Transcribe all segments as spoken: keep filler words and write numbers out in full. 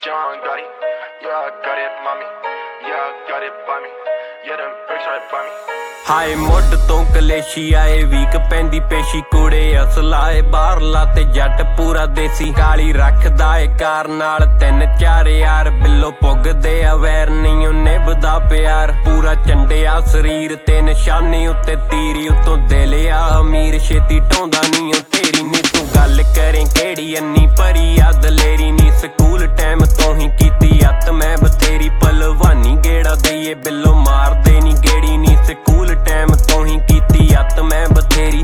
John got it, yeah, I got it, mommy. Yeah, I got it by me. Yeah, them bricks right by me. ਹਾਏ ਮੁੱਢ ਤੋਂ ਕਲੇਸ਼ੀ ਆਏ week ਪੈਂਦੀ ਪੇਸ਼ੀ ਕੁੜੇ ਅਸਲਾਏ ਬਾਹਰਲਾ ਤੇ ਜੱਟ ਪੂਰਾ ਦੇਸੀ ਕਾਲੀ ਰੱਖਦਾ ਏ ਕਾਰ ਨਾਲ ਤਿੰਨ ਚਾਰ ਯਾਰ ਬਿੱਲੋ ਪੁੱਗਦੇ ਆ ਵੈਰ ਨਹੀਂ ਉਹ ਨਿਭਦਾ ਪਿਆਰ ਪੂਰਾ ਚੰਡਿਆ ਸਰੀਰ ਤੇ ਨਿਸ਼ਾਨੀ ਉੱਤੇ ਤੀਰੀ ਉਤੋਂ ਦਿਲ ਆ ਅਮੀਰ ਛੇਤੀ ਢਾਉਂਦਾ ਨਹੀਂ ਉਹ ਤੇਰੀ ਨੀ ਤੂੰ ਗੱਲ ਕਰੇ ਕਿਹੜੀ ਅੰਨੀ ਭਰੀ ਆ ਦਲੇਰੀ ਨੀ ਸਕੂਲ ਟਾਈਮ ਤੋਂ ਹੀ ਕੀਤੀ ਅੱਤ ਮੈਂ ਬਥੇਰੀ ਭਲਵਾਨੀ ਗੇੜਾ ਦਈਏ ਬਿੱਲੋ ਮਾਰਦੇ ਨੀ ਗੇੜੀ ਨੀ ਸਕੂਲ ਟਾਈਮ ਤੋਂ ਹੀ ਕੀਤੀ ਅੱਤ ਮੈਂ ਬਥੇਰੀ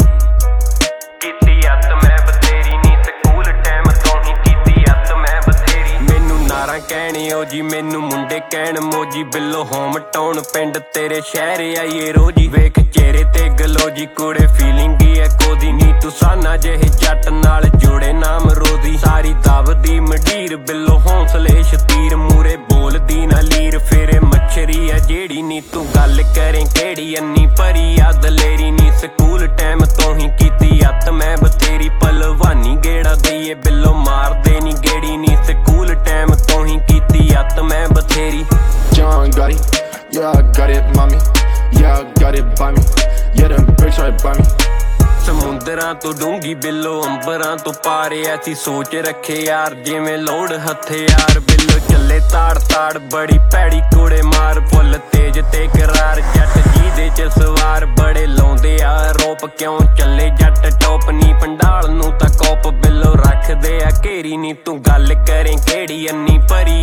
ਕੀਤੀ ਅੱਤ ਮੈਂ ਬਥੇਰੀ ਨੀ ਸਕੂਲ ਟਾਈਮ ਤੋਂ ਹੀ ਕੀਤੀ ਅੱਤ ਮੈਂ ਬਥੇਰੀ ਮੈਨੂੰ ਨਾਰਾਂ ਕਹਿਣੇ ਓ ਜੀ ਮੈਨੂੰ ਮੁੰਡੇ ਕਹਿਣ ਮੋਜੀ ਬਿੱਲੋ ਹੋਮ ਟਾਊਨ ਪਿੰਡ ਤੇਰੇ ਸ਼ਹਿਰ ਆਈਏ ਰੋਜੀ ਵੇਖ ਚਿਹਰੇ ਤੇ ਗਲੋਜੀ ਕੁੜੇ ਫੀਲਿੰਗ ਹੀ ਐ ਕੋਦੀ ਨੀ ਤੂੰ ਸਾਨਾ ਜਿਹੇ ਜੱਟ ਨਾਲ ਜੋੜੇ ਨਾਮ ਰੋਦੀ ਸਾਰੀ ਦਬਦੀ ਮਢੀਰ ਬਿੱਲੋ ਹੌਸਲੇ ਸ਼ਤੀਰ ਮੂਰੇ ਬੋਲਦੀ ਨਾ ਲੀਰ ਫੇਰੇ ਮੱਛਰੀ ਐ ਜਿਹੜੀ ਨੀ ਤੂੰ ਗੱਲ ਕਰੇ ਕਿਹੜੀ ਅੰਨੀ ਭਰੀ ਆ ਦਲੇਰੀ ਨੀ ਸਕੂਲ ਟਾਈਮ ਤੋਂ ਹੀ ਕੀਤੀ ਅੱਤ ਮੈਂ ਬਥੇਰੀ ਭਲਵਾਨੀ ਗੇੜਾ ਦਈਏ ਬਿੱਲੋ ਮਾਰਦੇ ਨੀ ਗੇੜੀ ਨੀ ਸਕੂਲ ਟਾਈਮ ਤੋਂ ਹੀ ਕੀਤੀ ਅੱਤ ਮੈਂ ਬਥੇਰੀ John got it, yeah, I got it, mommy. Yeah, I got it by me. Yeah, them bricks right by me. ਸਮੁੰਦਰਾਂ ਤੋਂ ਡੂੰਗੀ ਬਿੱਲੋ ਅੰਬਰਾਂ ਤੋਂ ਪਾਰੇ ਐਸੀ ਸੋਚ ਰੱਖੇ ਯਾਰ ਜਿਵੇਂ ਲੋੜ ਹਥਿਆਰ ਬਿੱਲੋ ਚੱਲੇ ਤਾੜ ਤਾੜ ਬੜੀ ਭੈੜੀ ਕੋੜੇ ਮਾਰ ਫੁੱਲ ਤੇਜ ਤੇ ਕਰਾਰ ਜੱਟ ਜਿਹਦੇ ਚ ਸਵਾਰ ਬੜੇ ਲਾਉਂਦੇ ਆ ਰੋਪ ਕਿਉਂ ਚੱਲੇ ਜੱਟ ਟੋਪ ਨੀ ਪੰਡਾਲ ਨੂੰ ਤਾਂ ਕੋਪ ਬਿੱਲੋ ਰੱਖਦੇ ਆ ਘੇਰੀ ਨੀ ਤੂੰ ਗੱਲ ਕਰੇ ਕਿਹੜੀ ਅੰਨੀ ਭਰੀ